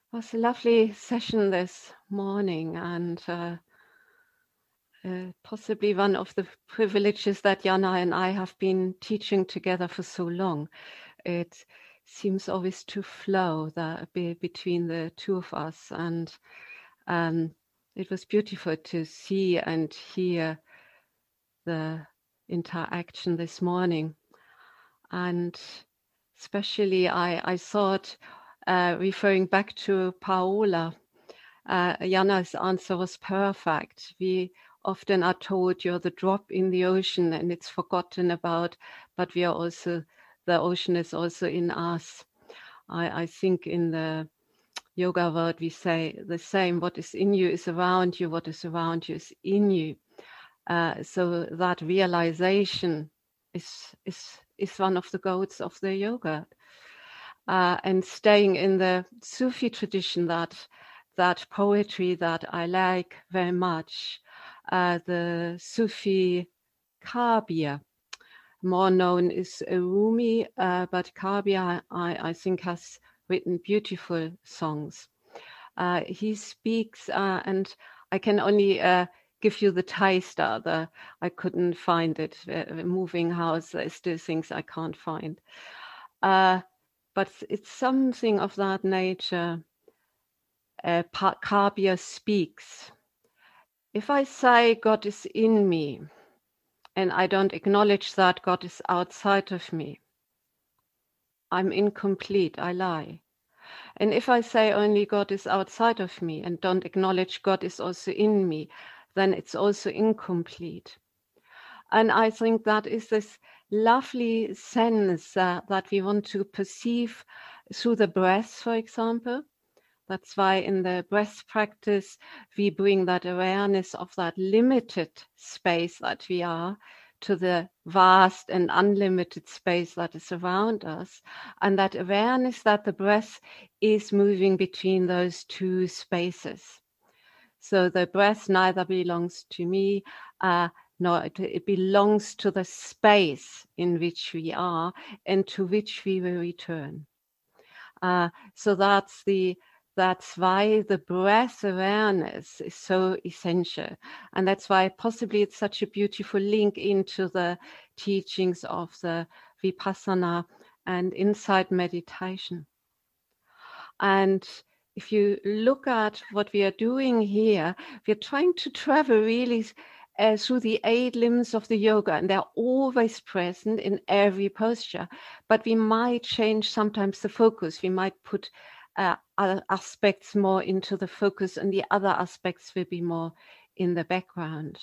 Was a lovely session this morning, and possibly one of the privileges that Jana and I have been teaching together for so long. It seems always to flow between the two of us, and it was beautiful to see and hear the interaction this morning. And especially I thought, referring back to Paola, Jana's answer was perfect. We often are told you're the drop in the ocean and it's forgotten about, but we are also, the ocean is also in us. I think in the yoga world we say the same: what is in you is around you, what is around you is in you. So that realization is one of the goals of the yoga. And staying in the Sufi tradition, that poetry that I like very much, the Sufi Kabir, more known is Rumi, but Kabir I think has written beautiful songs. He speaks, and I can only give you the Thai style. I couldn't find it. Moving house, there's still things I can't find. But it's something of that nature. Kabir speaks. If I say God is in me, and I don't acknowledge that God is outside of me, I'm incomplete, I lie. And if I say only God is outside of me and don't acknowledge God is also in me, then it's also incomplete. And I think that is this lovely sense that we want to perceive through the breath, for example. That's why in the breath practice, we bring that awareness of that limited space that we are to the vast and unlimited space that is around us. And that awareness that the breath is moving between those two spaces. So the breath neither belongs to me, nor it belongs to the space in which we are and to which we will return. So that's why the breath awareness is so essential. And that's why possibly it's such a beautiful link into the teachings of the Vipassana and insight meditation. And if you look at what we are doing here, we're trying to travel really through the 8 limbs of the yoga, and they're always present in every posture. But we might change sometimes the focus. We might put other aspects more into the focus, and the other aspects will be more in the background.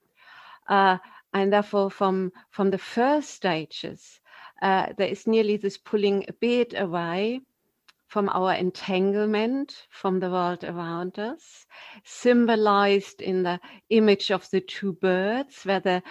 And therefore, from the first stages, there is nearly this pulling a bit away from our entanglement from the world around us, symbolized in the image of the two birds, where the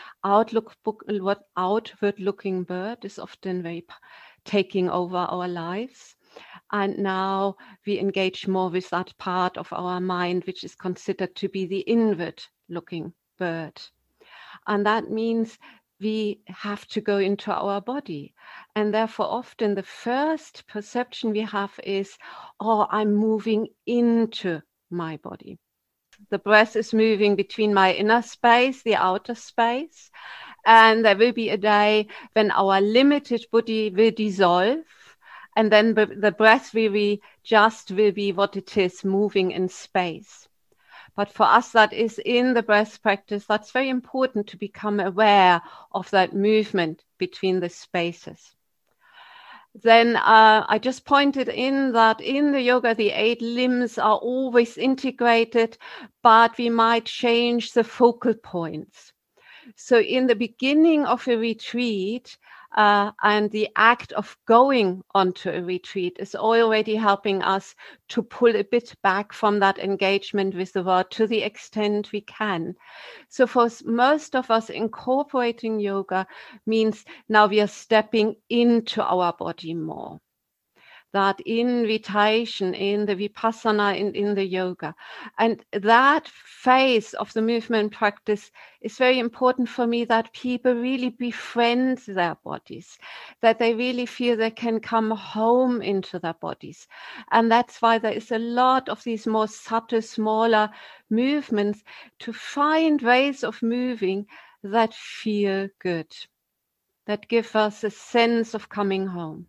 outward-looking bird is often very taking over our lives. And now we engage more with that part of our mind, which is considered to be the inward-looking bird. And that means we have to go into our body. And therefore, often the first perception we have is, oh, I'm moving into my body. The breath is moving between my inner space, the outer space. And there will be a day when our limited body will dissolve. And then the breath will be what it is, moving in space. But for us, that is in the breath practice, that's very important to become aware of that movement between the spaces. Then I just pointed in that in the yoga, the 8 limbs are always integrated, but we might change the focal points. So in the beginning of a retreat, and the act of going onto a retreat is already helping us to pull a bit back from that engagement with the world to the extent we can. So for most of us, incorporating yoga means now we are stepping into our body more. that invitation in the Vipassana and in the yoga. And that phase of the movement practice is very important for me, that people really befriend their bodies, that they really feel they can come home into their bodies. And that's why there is a lot of these more subtle, smaller movements to find ways of moving that feel good, that give us a sense of coming home.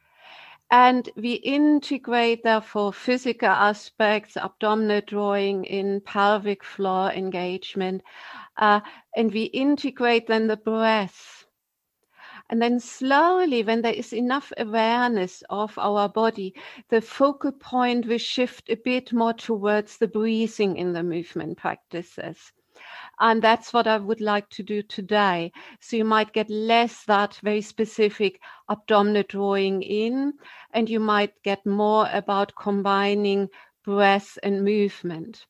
And we integrate, therefore, physical aspects, abdominal drawing in pelvic floor engagement, and we integrate then the breath. And then slowly, when there is enough awareness of our body, the focal point will shift a bit more towards the breathing in the movement practices. And that's what I would like to do today. So you might get less that very specific abdominal drawing in, and you might get more about combining breath and movement.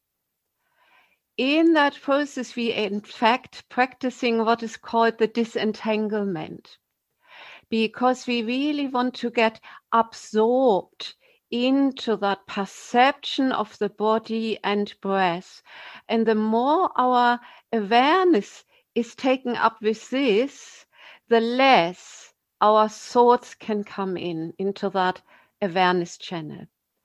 In that process, we in fact practicing what is called the disentanglement, because we really want to get absorbed into that perception of the body and breath. And the more our awareness is taken up with this, the less our thoughts can come into that awareness channel.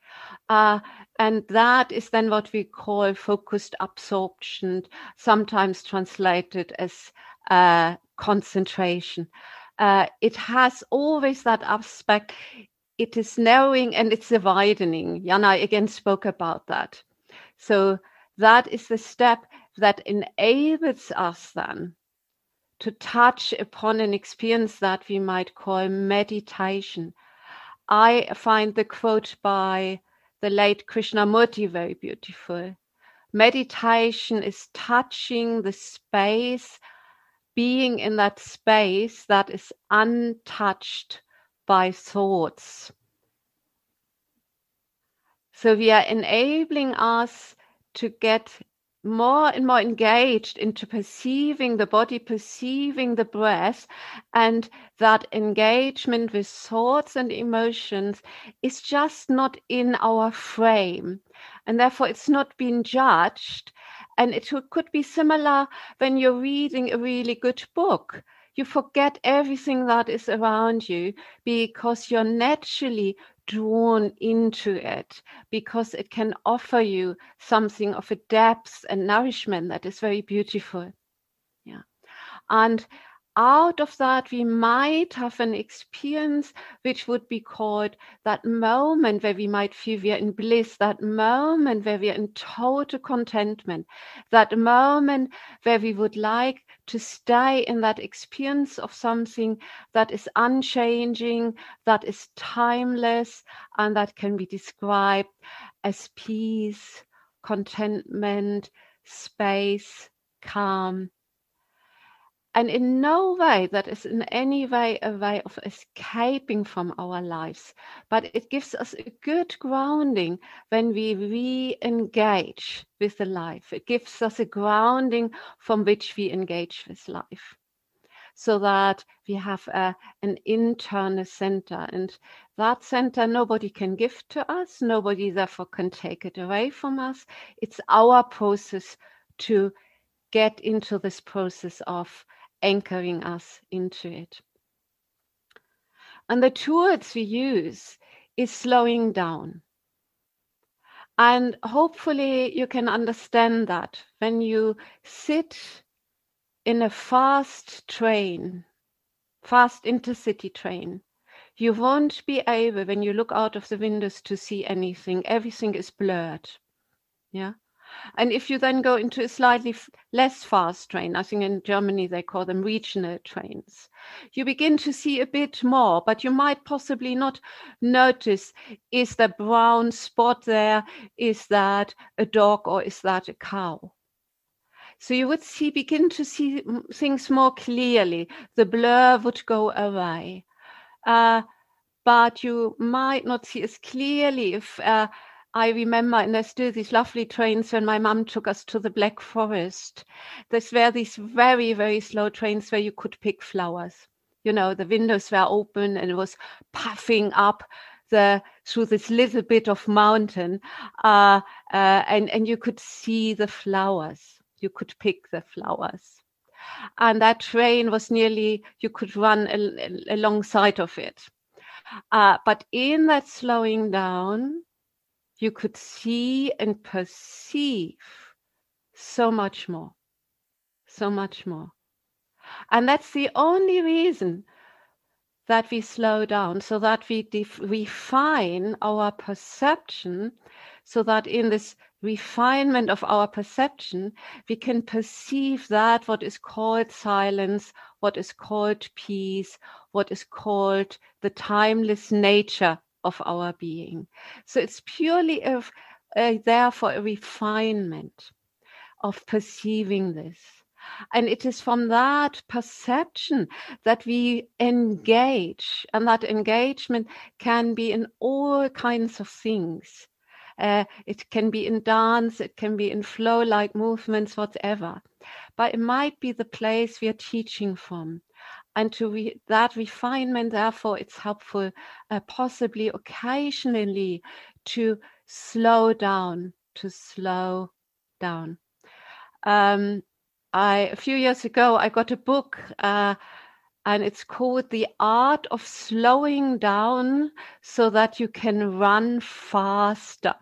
And that is then what we call focused absorption, sometimes translated as concentration. It has always that aspect. It is narrowing and it's a widening. Jana again spoke about that. So that is the step that enables us then to touch upon an experience that we might call meditation. I find the quote by the late Krishnamurti very beautiful. Meditation is touching the space, being in that space that is untouched by thoughts. So we are enabling us to get more and more engaged into perceiving the body, perceiving the breath, and that engagement with thoughts and emotions is just not in our frame, and therefore it's not being judged. And it could be similar when you're reading a really good book. You forget everything that is around you because you're naturally drawn into it, because it can offer you something of a depth and nourishment that is very beautiful. Yeah. And out of that, we might have an experience which would be called that moment where we might feel we are in bliss, that moment where we are in total contentment, that moment where we would like to stay in that experience of something that is unchanging, that is timeless, and that can be described as peace, contentment, space, calm. And in no way that is in any way a way of escaping from our lives, but it gives us a good grounding when we re-engage with the life. It gives us a grounding from which we engage with life, so that we have an internal center. And that center nobody can give to us, nobody therefore can take it away from us. It's our process to get into this process of anchoring us into it. And the tools we use is slowing down. And hopefully you can understand that when you sit in a fast train, fast intercity train, you won't be able, when you look out of the windows, to see anything. Everything is blurred. Yeah. And if you then go into a slightly less fast train, I think in Germany they call them regional trains, you begin to see a bit more, but you might possibly not notice, is the brown spot there? Is that a dog or is that a cow? So you would begin to see things more clearly. The blur would go away. But you might not see as clearly if... I remember, and there's still these lovely trains when my mum took us to the Black Forest. There were these very, very slow trains where you could pick flowers. You know, the windows were open and it was puffing up through this little bit of mountain, and you could see the flowers. You could pick the flowers. And that train was nearly, you could run alongside of it. But in that slowing down, you could see and perceive so much more, so much more. And that's the only reason that we slow down, so that we refine our perception, so that in this refinement of our perception, we can perceive that what is called silence, what is called peace, what is called the timeless nature of our being. So it's purely therefore a refinement of perceiving this. And it is from that perception that we engage, and that engagement can be in all kinds of things. It can be in dance, it can be in flow-like movements, whatever. But it might be the place we are teaching from. And to that refinement, therefore, it's helpful, possibly occasionally, to slow down, a few years ago, I got a book, and it's called The Art of Slowing Down so that you can run faster.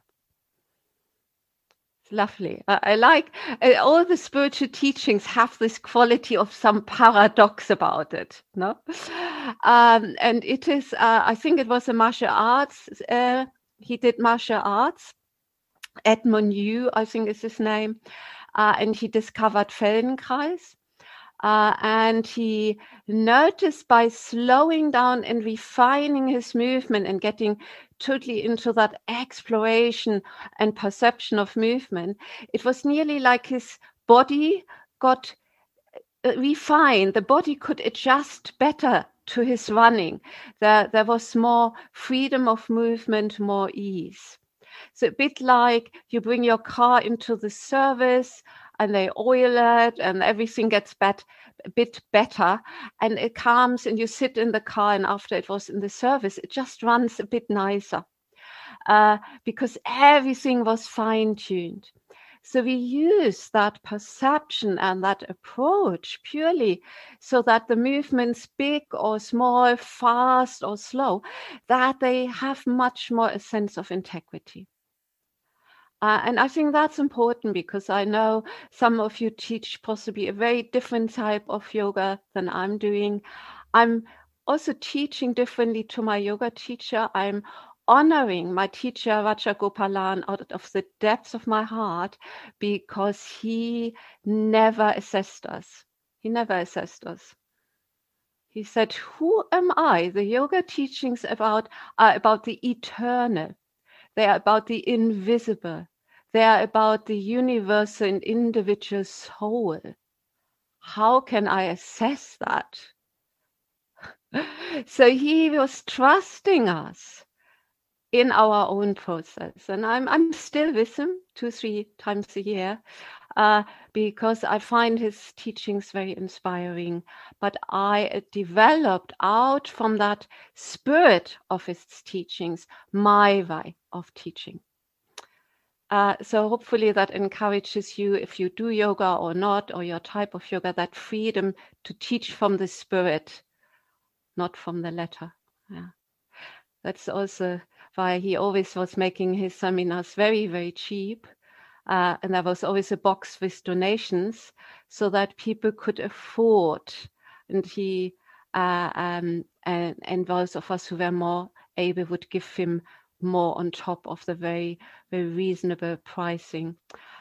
It's lovely. I like all the spiritual teachings have this quality of some paradox about it, no? And it is, I think it was a martial arts. He did martial arts. Edmund Yu, I think is his name. And he discovered Feldenkrais. And he noticed by slowing down and refining his movement and getting totally into that exploration and perception of movement, it was nearly like his body got refined. The body could adjust better to his running. There was more freedom of movement, more ease. So a bit like you bring your car into the service and they oil it and everything gets a bit better, and it comes and you sit in the car, and after it was in the service, it just runs a bit nicer because everything was fine-tuned. So we use that perception and that approach purely so that the movements, big or small, fast or slow, that they have much more a sense of integrity. And I think that's important because I know some of you teach possibly a very different type of yoga than I'm doing. I'm also teaching differently to my yoga teacher. I'm honoring my teacher, Rajagopalan, out of the depths of my heart, because he never assessed us. He never assessed us. He said, who am I? The yoga teachings are about the eternal. They are about the invisible. They are about the universal and individual soul. How can I assess that? So he was trusting us in our own process. And I'm still with him 2-3 times a year because I find his teachings very inspiring. But I developed out from that spirit of his teachings, my way of teaching. So hopefully that encourages you, if you do yoga or not, or your type of yoga, that freedom to teach from the spirit, not from the letter. Yeah. That's also why he always was making his seminars very, very cheap. And there was always a box with donations so that people could afford. And he and those of us who were more able would give him more on top of the very, very reasonable pricing.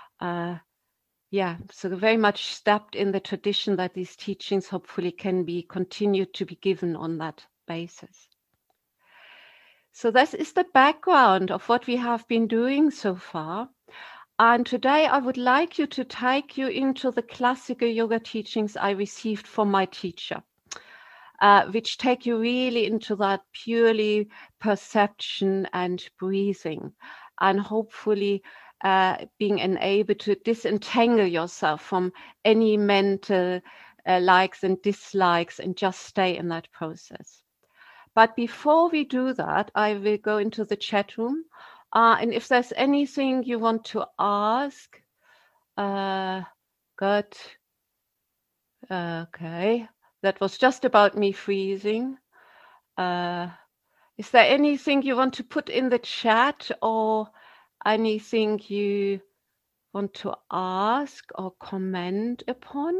So very much stepped in the tradition that these teachings hopefully can be continued to be given on that basis. So this is the background of what we have been doing so far. And today I would like you to take you into the classical yoga teachings I received from my teacher. Which take you really into that purely perception and breathing, and hopefully being enabled to disentangle yourself from any mental likes and dislikes and just stay in that process. But before we do that, I will go into the chat room. And if there's anything you want to ask, good. Okay, that was just about me freezing. Is there anything you want to put in the chat or anything you want to ask or comment upon?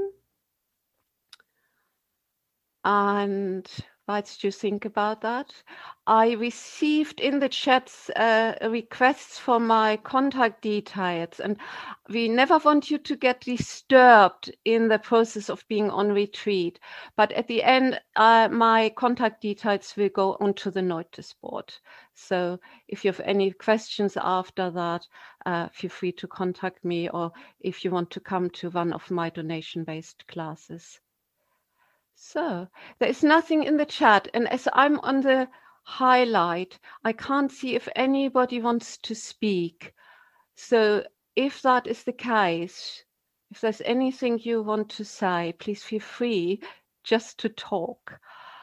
And whilst you think about that, I received in the chats requests for my contact details, and we never want you to get disturbed in the process of being on retreat. But at the end, my contact details will go onto the notice board. So if you have any questions after that, feel free to contact me, or if you want to come to one of my donation-based classes. So there is nothing in the chat, and as I'm on the highlight, I can't see if anybody wants to speak. So if that is the case, if there's anything you want to say, please feel free just to talk.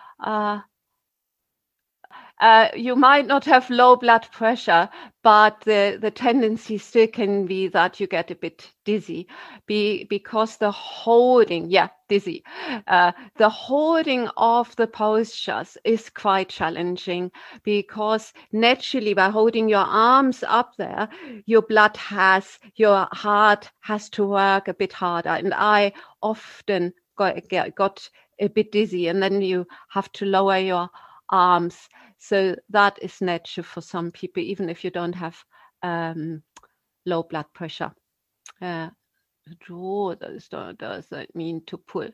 You might not have low blood pressure, but the tendency still can be that you get a bit dizzy because the holding, dizzy. The holding of the postures is quite challenging because naturally by holding your arms up there, your heart has to work a bit harder. And I often got a bit dizzy, and then you have to lower your arms. So that is natural for some people, even if you don't have low blood pressure. Draw, does that mean to pull?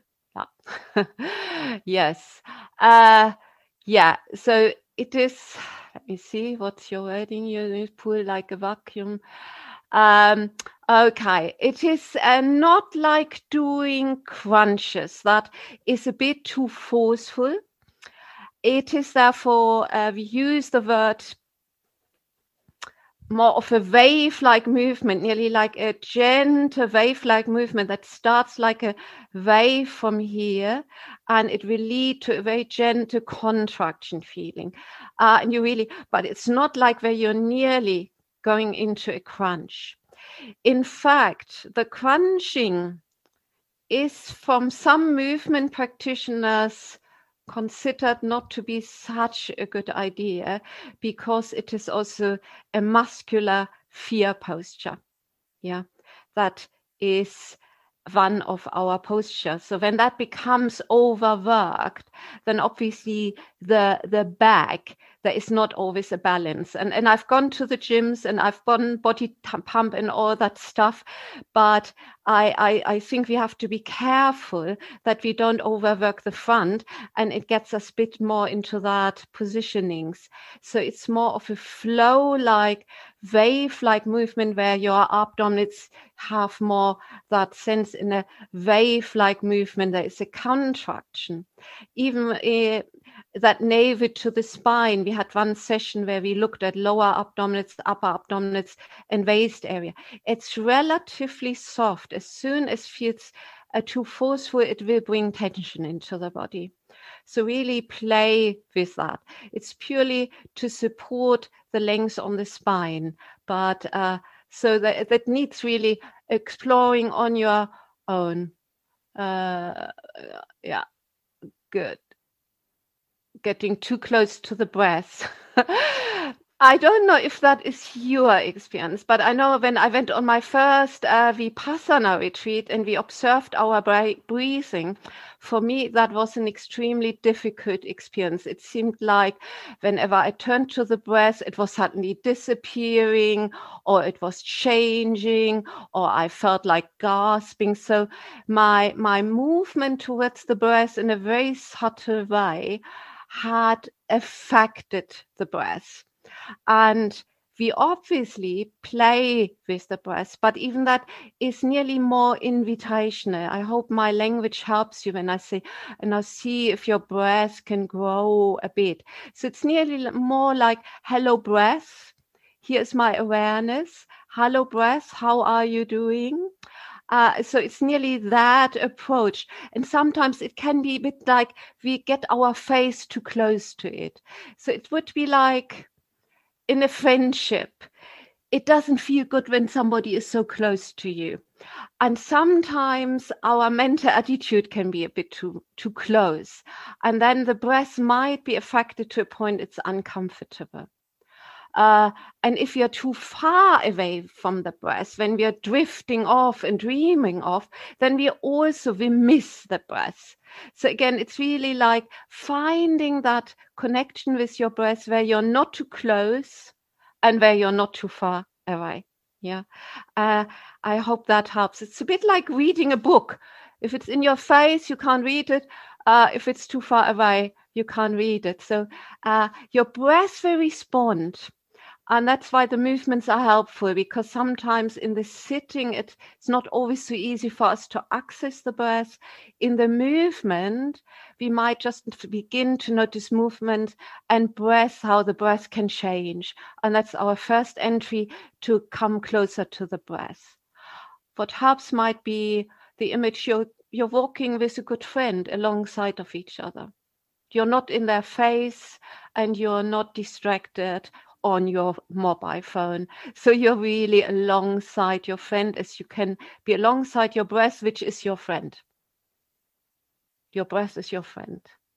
Yes. So it is, let me see, what's your wording? You pull like a vacuum. Okay, it is not like doing crunches. That is a bit too forceful. It is therefore, we use the word more of a wave-like movement, nearly like a gentle wave-like movement that starts like a wave from here, and it will lead to a very gentle contraction feeling. But it's not like where you're nearly going into a crunch. In fact, the crunching is from some movement practitioners considered not to be such a good idea because it is also a muscular fear posture. Yeah, that is one of our postures. So when that becomes overworked, then obviously the back, there is not always a balance. And I've gone to the gyms and I've gone body pump and all that stuff, but I think we have to be careful that we don't overwork the front and it gets us a bit more into that positionings. So it's more of a flow-like, wave-like movement where your abdomens have more that sense. In a wave-like movement, there is a contraction. Even that navel to the spine, we had one session where we looked at lower abdominals, upper abdominals, and waist area. It's relatively soft. As soon as it feels too forceful, it will bring tension into the body. So really play with that. It's purely to support the length on the spine, but so that needs really exploring on your own. Good. Getting too close to the breath. I don't know if that is your experience, but I know when I went on my first Vipassana retreat and we observed our breathing, for me, that was an extremely difficult experience. It seemed like whenever I turned to the breath, it was suddenly disappearing, or it was changing, or I felt like gasping. So my movement towards the breath in a very subtle way had affected the breath. And we obviously play with the breath, but even that is nearly more invitational. I hope my language helps you when I say, and now see if your breath can grow a bit. So it's nearly more like, hello breath, here's my awareness. Hello breath, how are you doing? So it's nearly that approach. And sometimes it can be a bit like we get our face too close to it. So it would be like in a friendship, it doesn't feel good when somebody is so close to you. And sometimes our mental attitude can be a bit too close. And then the breath might be affected to a point it's uncomfortable. And if you're too far away from the breath, when we are drifting off and dreaming off, then we miss the breath. So again, it's really like finding that connection with your breath where you're not too close and where you're not too far away. Yeah. I hope that helps. It's a bit like reading a book. If it's in your face, you can't read it. If it's too far away, you can't read it. So your breath will respond. And that's why the movements are helpful, because sometimes in the sitting, it's not always so easy for us to access the breath. In the movement, we might just begin to notice movement and breath, how the breath can change. And that's our first entry to come closer to the breath. What helps might be the image you're walking with a good friend alongside of each other. You're not in their face and you're not distracted on your mobile phone. So you're really alongside your friend, as you can be alongside your breath, which is your friend. Your breath is your friend.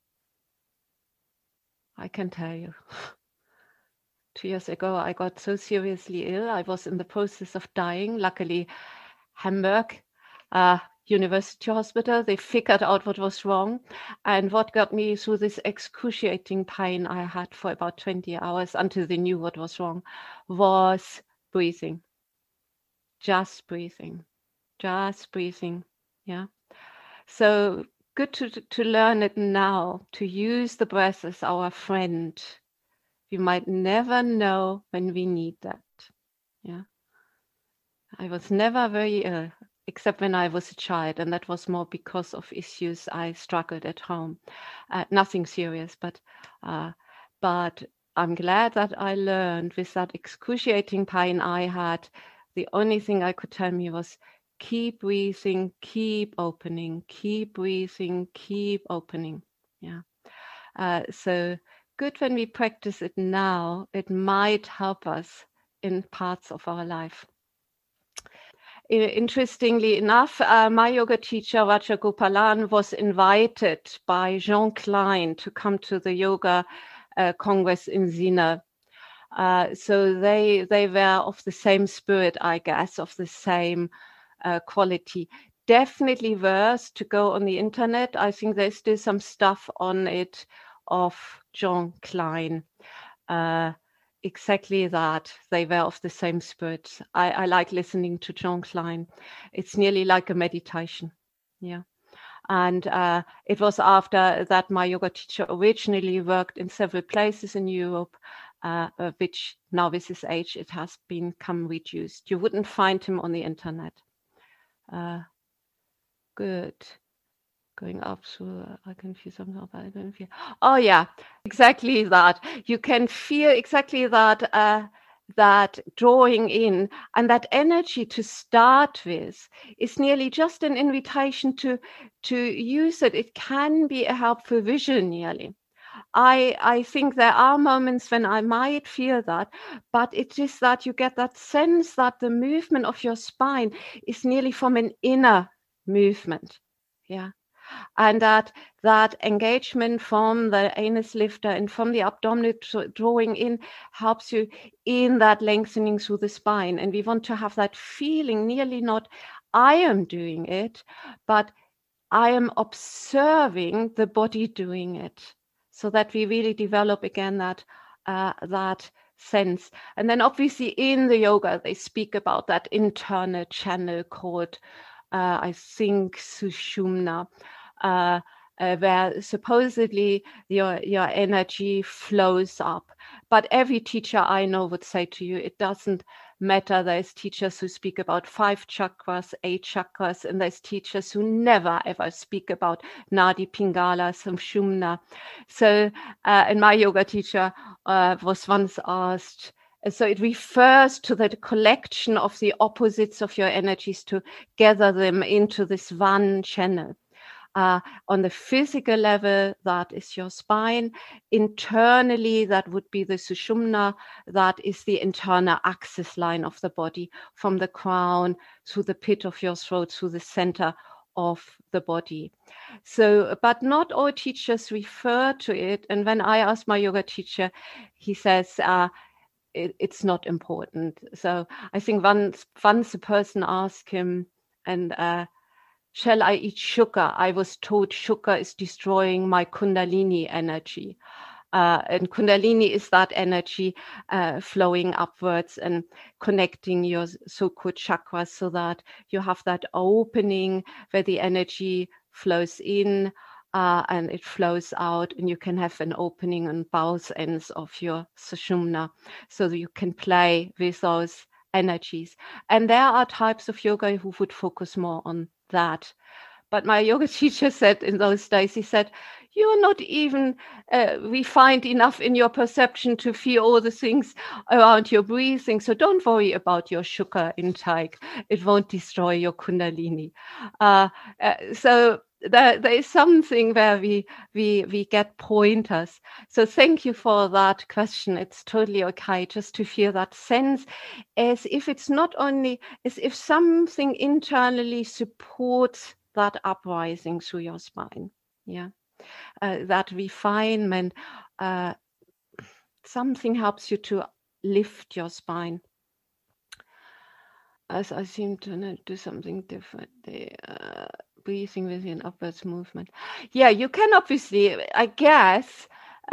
I can tell you. 2 years ago, I got so seriously ill. I was in the process of dying. Luckily, Hamburg University Hospital, they figured out what was wrong. And what got me through this excruciating pain I had for about 20 hours until they knew what was wrong was breathing. Just breathing. Just breathing. Yeah. So good to learn it now, to use the breath as our friend. We might never know when we need that. Yeah. I was never very ill, except when I was a child, and that was more because of issues I struggled at home. Nothing serious, but I'm glad that I learned with that excruciating pain I had. The only thing I could tell me was keep breathing, keep opening, keep breathing, keep opening. Yeah. So good when we practice it now, it might help us in parts of our life. Interestingly enough, my yoga teacher, Rajagopalan, was invited by Jean Klein to come to the yoga congress in Sina. So they were of the same spirit, I guess, of the same quality. Definitely worth to go on the internet. I think there's still some stuff on it of Jean Klein. Exactly that. They were of the same spirit. I like listening to Jean Klein. It's nearly like a meditation. Yeah. And it was after that my yoga teacher originally worked in several places in Europe, which now with his age, it has become reduced. You wouldn't find him on the internet. Good. Going up through, I can feel something of I don't feel. Oh yeah, exactly that. You can feel exactly that that drawing in, and that energy to start with is nearly just an invitation to use it. It can be a helpful vision nearly. I think there are moments when I might feel that, but it is that you get that sense that the movement of your spine is nearly from an inner movement. Yeah. And that engagement from the anus lifter and from the abdominal drawing in helps you in that lengthening through the spine. And we want to have that feeling, nearly not I am doing it, but I am observing the body doing it, so that we really develop again that sense. And then obviously in the yoga, they speak about that internal channel called, I think, Sushumna, where supposedly your energy flows up. But every teacher I know would say to you, it doesn't matter. There's teachers who speak about 5 chakras, 8 chakras, and there's teachers who never ever speak about Nadi Pingala, Sushumna. So, and my yoga teacher was once asked So it refers to the collection of the opposites of your energies to gather them into this one channel. On the physical level, that is your spine. Internally, that would be the Sushumna. That is the internal axis line of the body, from the crown through the pit of your throat, through the center of the body. So, but not all teachers refer to it. And when I ask my yoga teacher, he says, it's not important. So I think once a person asked him, and shall I eat sugar? I was told sugar is destroying my Kundalini energy. And Kundalini is that energy flowing upwards and connecting your so-called chakras, so that you have that opening where the energy flows in and it flows out, and you can have an opening on both ends of your Sushumna, so that you can play with those energies. And there are types of yoga who would focus more on that. But my yoga teacher said in those days, he said, you're not even refined enough in your perception to feel all the things around your breathing. So don't worry about your sugar intake. It won't destroy your Kundalini. So there is something where we get pointers. So thank you for that question. It's totally okay just to feel that sense, as if it's not only, as if something internally supports that uprising through your spine. Yeah. That refinement, something helps you to lift your spine. As I seem to do something different, breathing with an upwards movement. Yeah, you can obviously, I guess,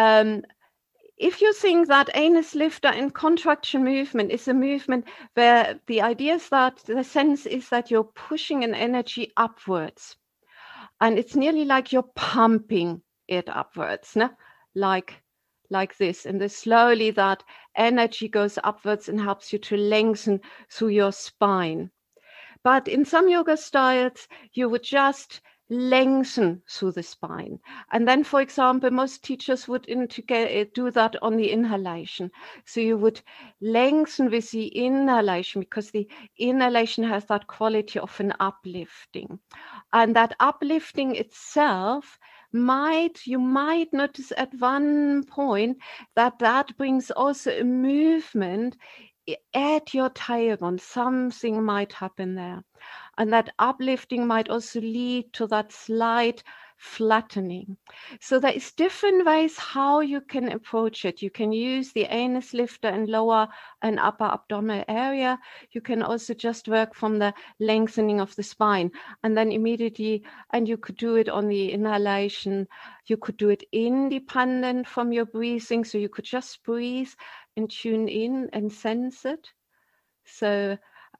if you think that anus lifter and contraction movement is a movement where the idea is that the sense is that you're pushing an energy upwards, and it's nearly like you're pumping it upwards, no? like this, and then slowly that energy goes upwards and helps you to lengthen through your spine. But in some yoga styles, you would just lengthen through the spine. And then, for example, most teachers would do that on the inhalation. So you would lengthen with the inhalation, because the inhalation has that quality of an uplifting. And that uplifting itself you might notice at one point that brings also a movement at your tailbone. Something might happen there, and that uplifting might also lead to that slight flattening. So there is different ways how you can approach it. You can use the anus lifter in lower and upper abdominal area. You can also just work from the lengthening of the spine, and then immediately, and you could do it on the inhalation. You could do it independent from your breathing, so you could just breathe and tune in and sense it. So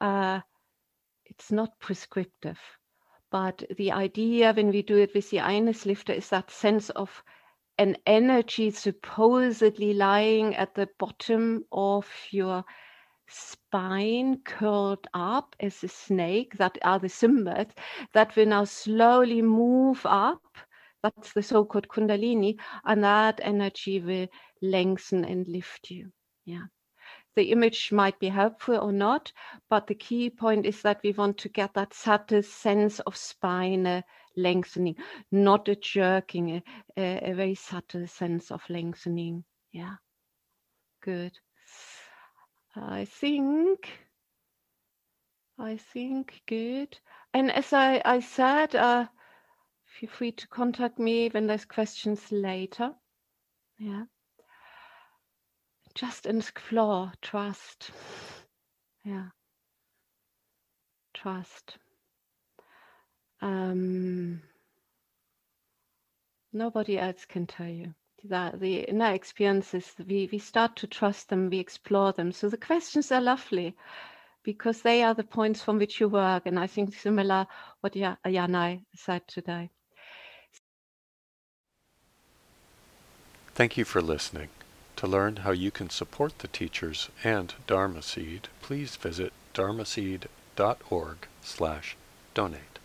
it's not prescriptive, but the idea when we do it with the anus lifter is that sense of an energy supposedly lying at the bottom of your spine, curled up as a snake. That are the symbols that will now slowly move up. That's the so-called Kundalini, and that energy will lengthen and lift you. Yeah. The image might be helpful or not, but the key point is that we want to get that subtle sense of spine lengthening, not a jerking, a very subtle sense of lengthening. Yeah, good. I think good. And as I said, feel free to contact me when there's questions later. Yeah. Just explore, trust. Yeah. Trust. Nobody else can tell you that the inner experiences, we start to trust them, we explore them. So the questions are lovely because they are the points from which you work. And I think similar what Janai said today. Thank you for listening. To learn how you can support the teachers and Dharma Seed, please visit dharmaseed.org/donate.